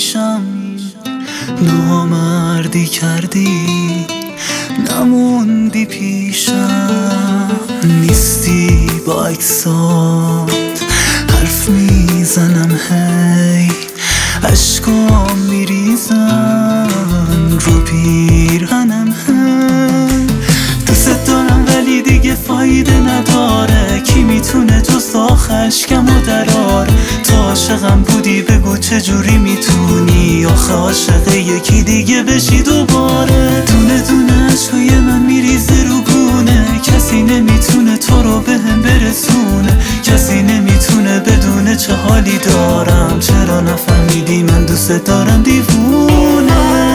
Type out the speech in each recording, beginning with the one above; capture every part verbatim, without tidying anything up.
پیشم نامردی کردی نموندی پیشم، نیستی با اکسات حرف میزنم هی اشکام میریزن رو پیرهنم هی. دوست دارم ولی دیگه فایده نداره، کی میتونه تو ساخ اشکمو دراره؟ تو عاشقم بودی بگو چجوری میتونی آخه عاشق یکی دیگه بشی دوباره؟ دونه دونه عشقای من میریزه رو گونه، کسی نمیتونه تو رو بهم برسونه، کسی نمیتونه بدونه چه حالی دارم. چرا نفهمیدی من دوست دارم دیوونه؟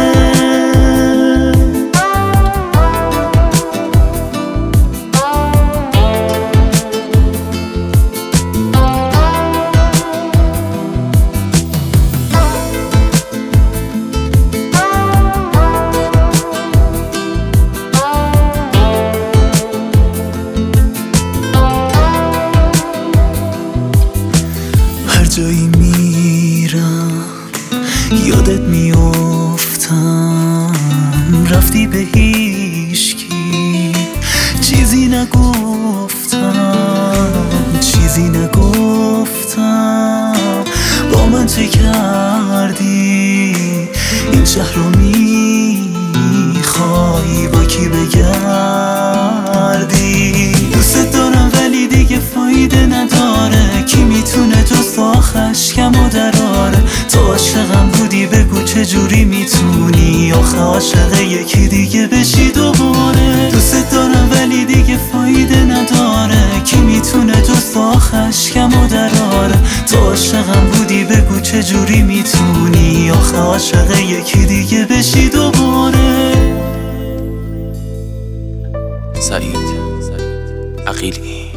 هر جایی میرم یادت میافتم، رفتی به هیچکی چیزی نگفتم، چیزی نگفتم. با من چه کردی؟ این شهر رو میخوای با کی بگردی؟ دوست دارم ولی دیگه فایده نداره، کی میتونه تو ساخ اشکمو دراره؟ تو عاشقم بودی بگو چجوری میتونی آخه عاشق یکی دیگه بشی دوباره؟ دوست دارم ولی دیگه فایده نداره، کی میتونه تو ساخ اشکمو دراره؟ تو عاشقم بودی بگو چجوری میتونی آخه عاشق یکی دیگه بشی دوباره؟ سعید عقیلی.